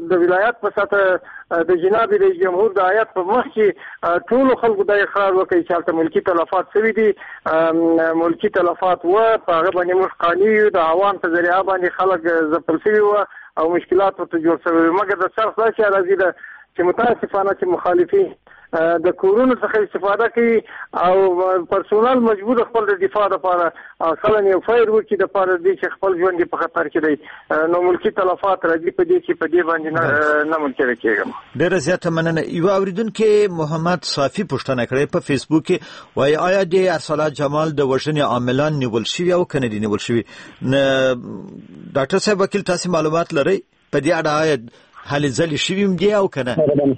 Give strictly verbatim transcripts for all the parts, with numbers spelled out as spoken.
د ولایت په سطح د جناب رئیس جمهور د آیات په مخ کې ټول خلکو د اقرار وکړي چې هلته ملکی تلفات شوي دي، ملکی تلفات و په هغه باندې موږ قانع یو، د عوام په ذریعه باندې خلک ځپل شوي وو او مشکلات ورته جوړ شوي وو. مګر د څرخ داسې راځي ده چې متاسفانه چې مخالفین د کورونو څخه استفاده کوي او پرسونال مجبور خپل د دفاع لپاره اصلا یو فایر وکړي د پاره دي چې خپل ژوند په خطر کې دی، نو ملکی تلفات راځي په دې چې په دې باندې نه منکر کېږم. ډېره زیاته مننه. یو اوریدونکو محمد صافي پوښتنه کړې په فیسبوک کې، وایي آیا د ارسلان جمال د وژنې عاملان نیول شوي او کنه دي نیول شوي؟ ډاکټر صاحب وکیل تاسو معلومات لرئ په دې اړه؟ آیا هلې ځلې شوي هم دي او کنه؟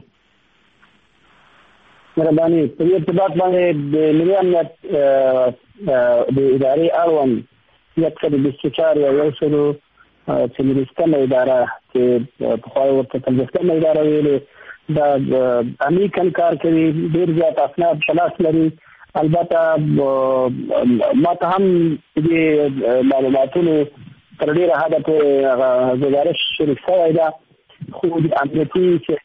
مهرباني په دې ارتباط باندې د ملي امنیت د ادارې اړوند یکسر بستچار یا یو سلو څلوېښتمه اداره چې پخوا ورته پنځوستمه اداره ویلې دا امریکن کار کوي، ډېر زیات اسناد په لاس لري. البته ما ته هم دې معلوماتونو تر ډېره حده پورې ګزارش شریک شوی ده، خو د امنیتي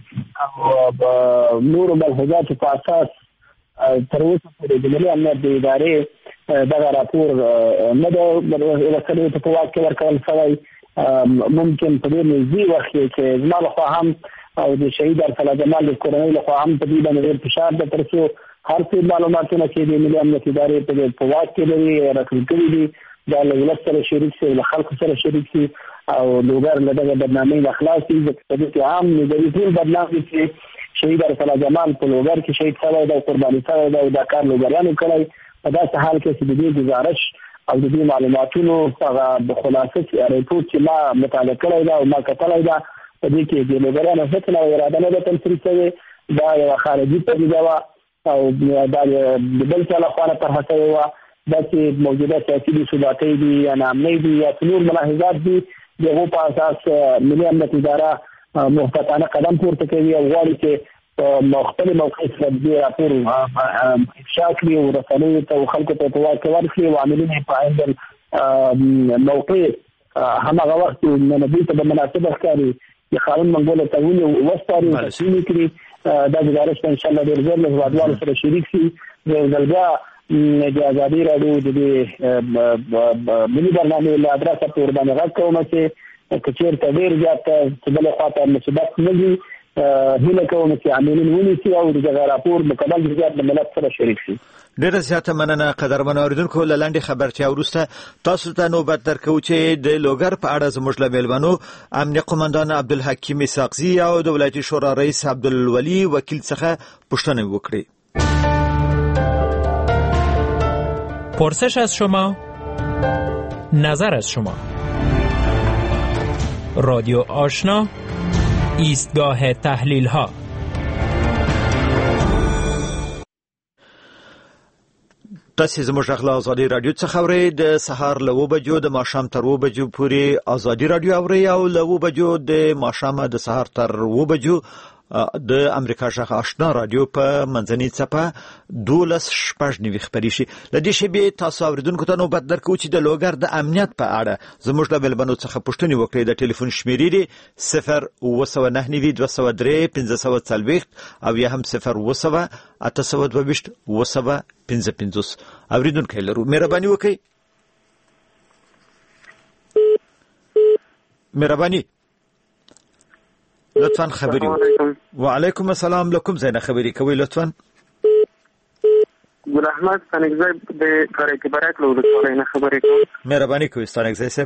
او نورو ملحوظاتو په اساس تر اوسه پورې د ملي امنیت د ادارې دغه راپور نه ده رسنیو ته په واک کې ورکول شوی. ممکن په ډېر نږدې وخت کې چې زما لخوا هم او د شهید ارسلان جمال د کورنۍ لخوا هم په دې باندې ډېر فشار ده تر څو هر څه معلوماتونه چې د ملي امنیت ادارې په واک کې لري راټول کړي دي دا له ولس سره شریک شي، له خلکو سره شریک شي او لوګر له دغه بدنامۍ نه خلاص شي. ځکه چې عام نظري ټول بدنام دي چې شهید ارسلان جمال په لوګر کې شهید شوی دی، قرباني شوی دی او دا کار لوګریانو کړی. په داسې حال کې چې د دې گزارش او د دې معلوماتونو هغه د خلاصې ریپورت چې ما مطالعه کړی دا او ما کتلی دا په دې کې د لوګریانو هیڅ نه اراده نه ده تمثیل شوې، دا یوه خارجي پدیده وه او دا د بل چا لخوا نه طرحه شوې وه. دا چې موجوده سیاسي بې ثباتۍ دي یا ناامنۍ دي یا نور ملاحظات دي د هغو په اساس ملي امنیت اداره محتاطانه قدم پورته کوي او غواړي چې په خپلې موقع سره دې راپور افشا کړي او رسنیو ته او خلکو ته په واک کې ورکړي او عاملین یې په عند موقع هماغه وخت دوی ته به مناسبه ښکاري چې قانون منګولو ته ونیو وسپاري او تصمیم کړي. دا گزارش به انشاءالله ډېر ژر له هېوادوالو سره شریک شي. د ځل بیا د ازادي راډیو د دې ملي برنامې له ادرسه په ورباندې غږ کوم چې که چېرته ډېر زیات چې بلې خوا ته مثبت نه وي هیله کوم چې عاملین ونیسي او د دغه راپور مکمل جزئیات د ملت سره شریک شي. ډېره زیاته مننه قدرمنو اورېدونکو. له لنډې خبرتیا وروسته تاسو ته نوبت درکوو چې د لوګر په اړه زموږ له میلمنو امنیه قمندان عبدالحکیم اسحاقزي او د ولایتي شورا رئیس عبدالولي وکیل څخه پوښتنه وکړي. پرسش از شما، نظر از شما. رادیو آشنا، ایستگاه تحلیل ها. تاسو زموږ غږ له ازادي رادیو څخه اورئ. د سهار له اوه بجو د ماښام تر اوه بجو پورې ازادي رادیو اورئ او له اوه بجو د ماښامه د سهار تر اوه بجو د امریکا غږ آشنا رادیو په منځنۍ څپه دولس شپږ نوي خپرې شي. له دې شیبې تاسو اورېدونکو ته نوبت درکوو چې د لوګر د امنیت په اړه زموږ له میلمنو څخه پوښتنې وکړئ. د ټلیفون شمېرې دي صفر اوه سوه نهه نوي دوه سوه درې پنځه سوه څلوېښت او یا هم صفر اوه سوه اته سوه دوه ویشت اوه سوه پنځه پنځوس. اورېدونکی لرو، مهرباني وکړئ. مهرباني لطفاً خبري. وعليكم السلام. لكم زين خبري كوي لطفاً. ګل احمد ستانګزی د کارېتی برک له ولسوالۍ نه خبرې کوم. مهرباني کوئ ستانګزی صاحب.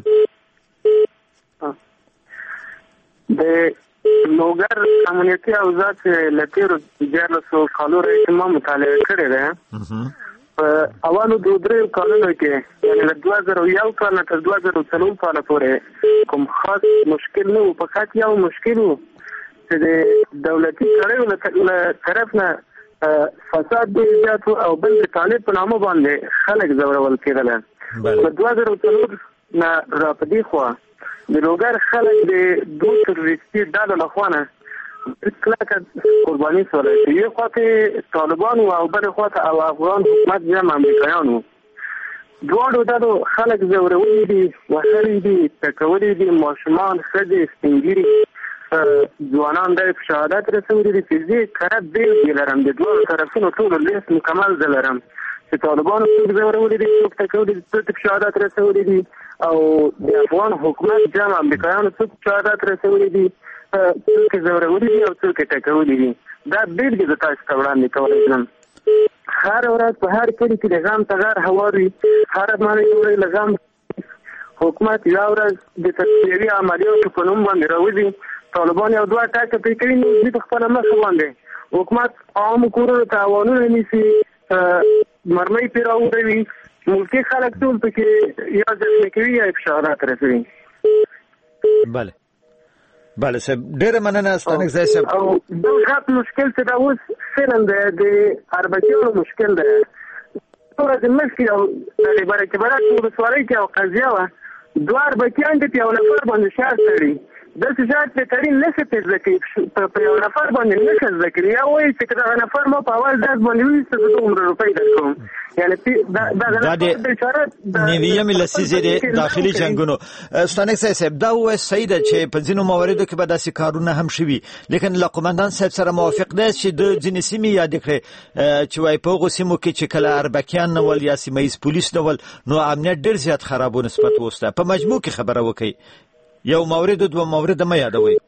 د لوګر امنیتي اوضاع چې له تېرو دیارلسو کالو راهیسې ما مطالعه کړې ده. په اولو دوه درېیو کالونو کې یعنې له دوه زره یو کال نه تر دوه زره څلور کاله پورې کوم خاص مشکل نه و. فقط یو مشکل و چې د دولتي کړیو له طرف نه فساد ډېر زیات و او بل د طالب په نامه باندې خلک ځورول کېدل. په دوه زره څلور نه را په دې خوا د لوګر خلک د دوه تروریستي ډلو لخوا نه کلکه قرباني شول. یو خوا ته طالبان او بل خوا ته او افغان حکومت جمع امریکایان وو. دواړو ډلو خلک ځورولي دي، وهلي دي، ټکولي دي، ماشومان، ښځې، سپین ږیري ځوانان د شهادت رسولي دي چې زه کړه بیل لرم د دوه طرفونو ټول لیست مکمل دلرم چې طالبانو څوک زورولي دي څوک تکولي دي څوک شهادت رسولي دي او د افغان حکومت جمع امریکایانو څوک شهادت رسولي دي څوک زورولي دي او څوک تکولي دي دا بیلګې د تاسو ته وړاندې کولی شم. هر ورځ په هر کلي کې د غم تغار هوار وي، هر افغاني جوړې له غم حکومت یو ورځ د تشویقي عملیاتو په نوم باندې راوځي، طالبان یو دوه ټاکه پرې کوي، نو دوی په خپله مخه باندې حکومت عامو کورونو ته تاوانونه نیسي، مرمۍ پرې راوړوي، ملکي خلک ټول پکې یا زخمي کوي یا یې په شهادت رسوي. بله بله صاحب ډېره مننه ستانک ځای صاحب. او بل غټ مشکل چې دا اوس فعلا د اربکیانو مشکل دی. ورځې مخکې یو د برکې برک ولسوالۍ کې یوه قضیه وه، دوه اربکیان دي په یو نفر باندې شرط تړي، داسې شرط پرې تړي نښه پرې زده کوي، په یو نفر باندې نښه زده کړي، یا وایي چې که دغه نفر ما په اول درس باندې وویسته زه دومره روپۍ درکوم. دا د نویم لسیزې د داخلي جنګونو. ستانک صاحب دا وایي صحیح ده چې په ځینو مواردو کې به داسې کارونه هم شوي، لیکن له قومندان صاحب سره موافق دی چې د ځینې سیمې یادې کړې چې وایي په هغو سیمو کې چې کله اربکیان نه ول یا سیمه ییز پولیس نه ول نو امنیت ډېر زیات خراب و نسبت وسته. په مجموع کې خبره وکړئ، یو مورد دوه مورد مه یادوئ.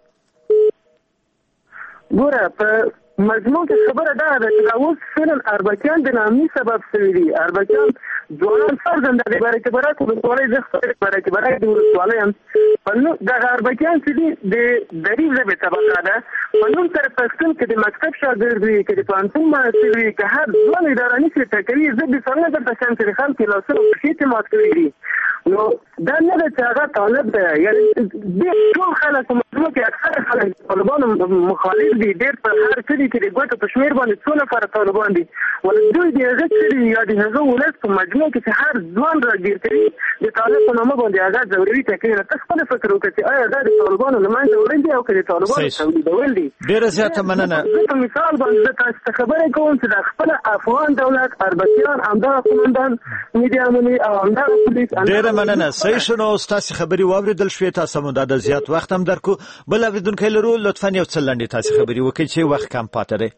ګوره په مجموع کې خبره دا ده چې دا اوس فعلا اربکیان د نامي سبب شوي دي. اربکیان ځوانان فرضاً د برکې برک ولسوالۍ زه خپل برکې برک د ولسوالۍ یم، په نوم دغه اربکیان چې دي د دري ژبې طبقه ده، په نوم سره پښتون کې د مکتب شاګرد وي، که د پوهنتون محصل وي، که هر ځوان اداره نیسي ټاکوي، زه د څلور درته شم چې د خلکو لاسونه پښې ته مات کړي دي. نو دا نه ده چې هغه طالب ده، یعنې ډېر ټول خلک په مجموع کې اکثره خلک طالبانو مخالف دي. ډېر په هر کلي کې د ګوتو په شمېر باندې څو نفره طالبان دي، ولې دوی د هغه کلي یا د هغه ولس په مجموع کې چې هر ځوان راګیر کوي د طالب په نامه باندې هغه ضروري ټاکي. نو ته خپله فکر وکړه چې آیا دا د طالبانو له منځه وړل دي او که د طالبانو تولیدول دي. ډېره زیاته مننه. زه په مثال باندې زه تاسو ته خبرې کوم چې د خپله افغان دولت اربکیان همدغه قومندان میډیا امني او همدغه پولیس. ډېره مننه. صحیح شو. نو ستاسې خبرې واورېدل شوې، تاسو مو دا د زیات وخت هم درکو. بل اورېدونکی لرو، لطفا یو څه لنډې تاسې خبرې وکړئ چې وخت کم پاته دی.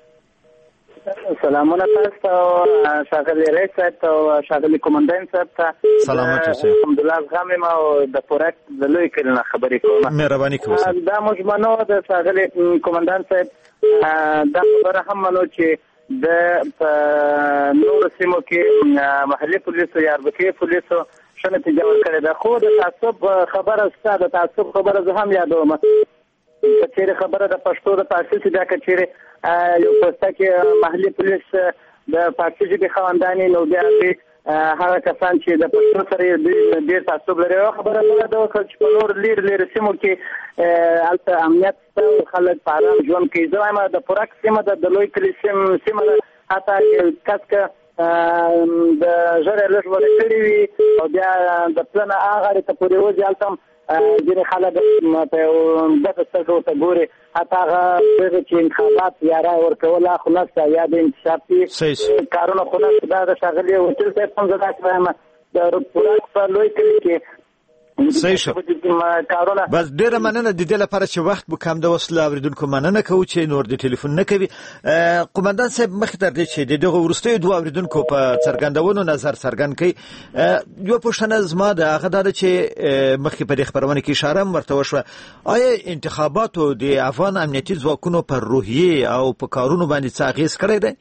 سلامونه تاسو ته ښاغلي رئیس صاحب او ښاغلي قومندان صاحب ته. سلامت اوسئ. الحمدلله زغم یم او د پورک د لوی کلي نه خبرې کوم. مهرباني کوئ. دا موږ منو د ښاغلي قومندان صاحب دا خبره هم منو چې د په نورو سیمو کې محلي پولیسو یا اربکي پولیسو ښه نتیجه ورکړې ده، خو د تعصب خبره شته، د تعصب خبره زه هم یادوم. که چېرې خبره د پښتو د پارسي چې دا که چېرې یو پوسته کې محلي پولیس د پارسي ژبې خاوندان نو بیا هغه کسان چې د پښتو سره ډېر تعصب لري. یوه خبره مې دا وکړه چې په نور لرې لرې سیمو کې هلته امنیت شته او خلک په ارام ژوند کوي. زه وایم د پورک سیمه ده، د لوی کلي سیمه ده، حتی کس که د ژړې لږ ورې کړي وي او بیا د پلنه هغه غاړې ته پورې وځي، هلته هم ځینې خلک په یو ګټه سترګه ورته ګوري، حتی هغه څه چې انتخابات یا رایې ورکول خو نشته، یا د انکشافي کارونه خو نشته. دا د ښاغلي وکیل صاحب هم زه داسې وایم د پورک په لوی کلي کې صحیح شو. بس ډیره مننه. د دې لپاره چې وخت مو کم د وسله اوریدونکو مننه کوو چې نور د ټلیفون نه کوي. قومندان صاحب مخکې تر دې چې د دغه وروستیو دوه اوریدونکو په څرګندونو نظر څرګند کړي، یوه پوښتنه زما د هغه دا ده چې مخکې په دې خپرونه کې اشاره هم ورته وشوه، آیا انتخاباتو د افغان امنیتي ځواکونو پر روحیې او په کارونو باندې څه اغېز کړی دی؟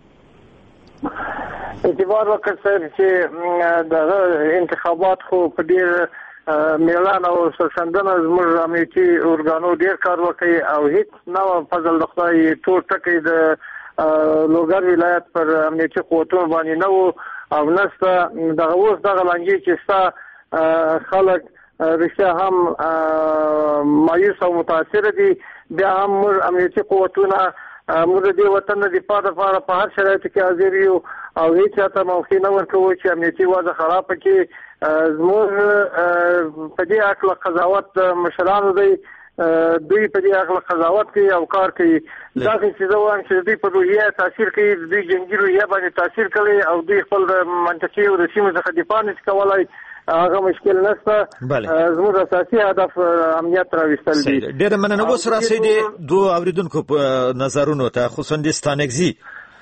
اعتبار وکړ صاحب چې دغه انتخابات خو په ډېر میلان او سرښندنه زموږ امنیتي ارګانو ډېر کار وکړي او هیڅ نه فضل د خدای ټول ټکی د لوګر ولایت پر امنیتي قوتونو باندې نه و او نسته. دغه اوس دغه لانجې چې ستا خلک رښتیا هم مایوس او متاثره دي، بیا هم موږ امنیتي قوتونه موږ د دې وطن د دفاع لپاره په هر شرایطو کې حاضر یو او هیڅ چاته موقع نه ورکوو چې امنیتي وضع خرابه کړي. زموږ په دې هکله قضاوت مشرانو دی، دوی په دې هکله قضاوت کوي او کار کوي. داسې چې زه وایم چې دوی په روحیه تاثیر کوي، دوی جنګي روحیه باندې تاثیر کوي او دوی خپل د منطقې او د سیمو څخه دفاع نشي کولی هغه مشکل نشته. زموږ اساسي هدف امنیت راوستل دي. ډېر مننه. اوس راسي دي دوه اوریدونکو په نظرونو ته خصوصا د ستانګزي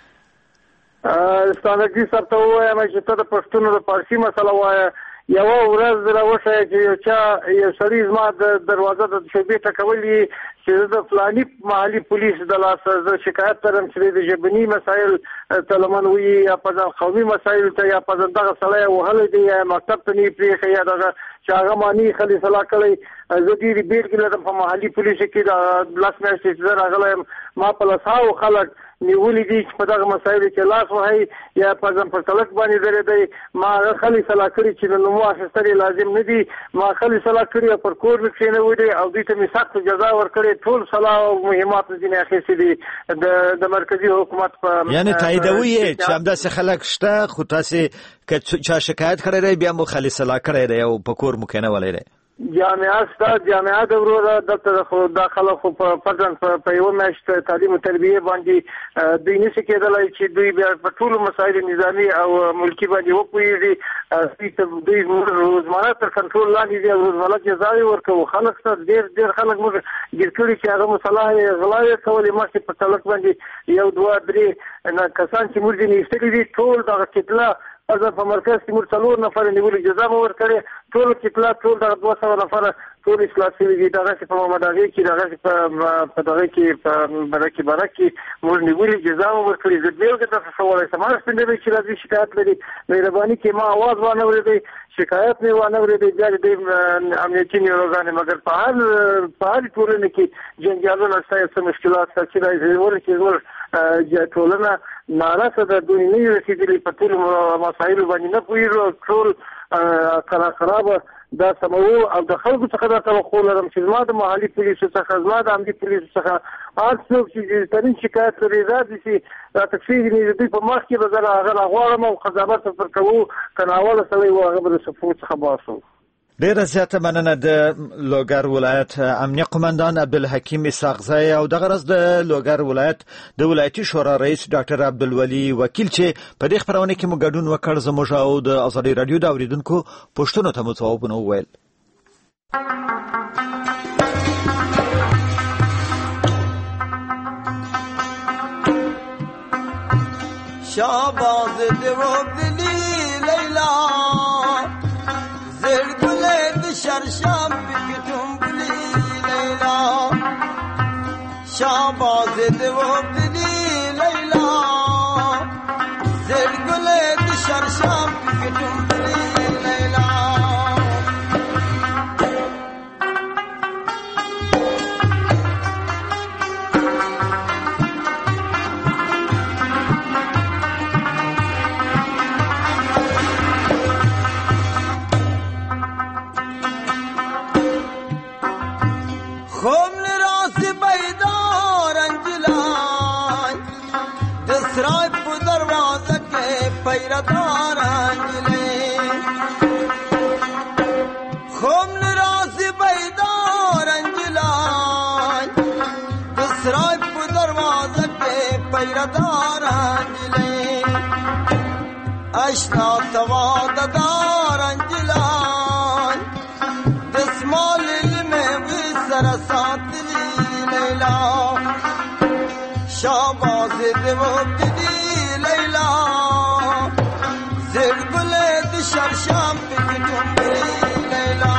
ستانګزي سره ته وایم چې ته د پښتون د پارسي مسله وایې. یو ورځ راوښه چې یو چا یو سړي زما د دروازه د شوبې ټکولي چې د فلاني محلي پولیس د لاسه زه شکایت لرم چې د ژبني مسایل ته لمن وي یا په قومي مسایل ته یا په دغه سړی وهلی دی یا مکتب ته نه پرېښی یا دغه چې هغه ماني خلي صلاح کړی. زه ډېرې بېلګې لرم په محلي پولیسو کې د لس میاشتې چې زه راغلی یم ما په لسهاوو خلک نیولي دي چې په دغه مسایلو کې لاس وهي یا په ځم پر سړک باندې درېدی. ما هغه خلي صلاح کړي چې د نومو اخیستل یې لازم نه دي. ما خلي صلاح کړي او پر کور مې کښېنولي دي او دوی ته مې سخته جزا ورکړې. ټول صلاح او مهمات ځینې اخیستي دي د مرکزي حکومت په یعنې تاییدوي یې چې همداسې خلک شته خو تاسې که چا شکایت کړی دی بیا مو خلي صلاح کړی دی او په کور مو کښېنولی دی. جامعه ستا جامعه د وروره دلته خو دا خلک خو په فرضاً په یوه میاشت تعلیم و تربیې باندې دوی نشي کېدلی چې دوی بیا په ټولو مسایلو نظامي او ملکي باندې وپوهېږي. دوی روزمره تر کنټرول لاندې دي او روزمره جزاوې ورکوو. خلک ستا ډېر ډېر خلک موږ ګیر کړي چې هغه مصلاح یې غلاوې کولې. مخکې په سړک باندې یو دوه درې کسان چې موږ ځینې ایستلي دي ټول دغه کتله ازر په مرکز کې موږ څلور نفر نیولي جزا مو ورکړې. ټول کتله ټول دغه دوه سوه نفره ټول اصلاح شوي دي. دغسې په محمد اغې کې دغسې په دغه کې په برکې برک کې موږ نیولي جزا مو ورکړې. زه بېلګې درته ښوولی شم. هر سپین ډېری چې راځي شکایت لري مهرباني کې ما اواز وانه اورېدی شکایت مې وانه اورېدی بیا د دې امنیتي نیروګانې مګر په هر په هرې ټولنې کې جنجالونه شته څه مشکلات شته چې راځي چې زموږ ټولنه ناراسه ده. دوی نه یې رسېدلي په ټولو مسایلو باندې نه پوهېږو. ټول خراب خرابه دا سموو او د خلکو څخه دا توقع لرم چې زما د محلي پولیسو څخه زما د امني پولیسو څخه هر څوک چې ترین شکایت لري راځي چې راته کښېږدي دوی په مخ کې به زه هغه راغواړم او قضاوت ورته کوو. که ناوړه سړی و هغه به د صفو څخه باسو. ډیره زیاته مننه د لوګر ولایت امنیه قومندان عبدالحکیم اسحاقزی او دغه ورځ د لوګر ولایت د ولایتي شورا رئیس ډاکټر عبدالولي وکیل چې په دې خپرونه کې مو ګډون وکړ. زموږ او د ازادي رادیو د اوریدونکو پوښتنو ته مو ځوابونه وویل. شاباز دیوبلی لیلا شرشام بکتم بلی لیلا شاباز دیو بلی لیلا زرگل دی شرشام بکتم بلی لیلا पैरदार अंजले खुम राज़ी बैदार अंजला दूसरा दरवाज़े पे पैरदार अंजले अशना तवादार अंजला दसमाल में भी सरसातली लैला शाबाज देवो दिली लैला زرگله دی شرشام بکتم بلی لیلا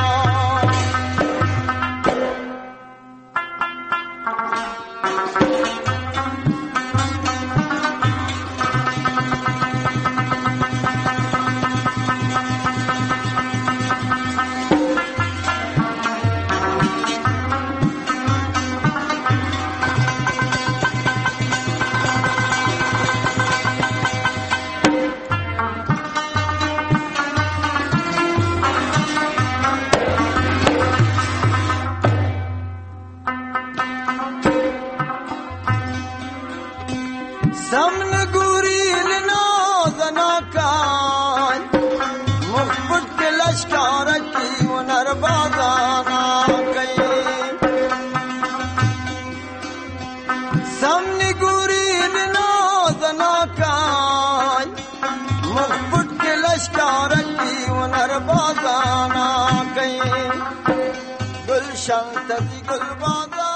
سربازانا کئی گلشن تبی گل بازانا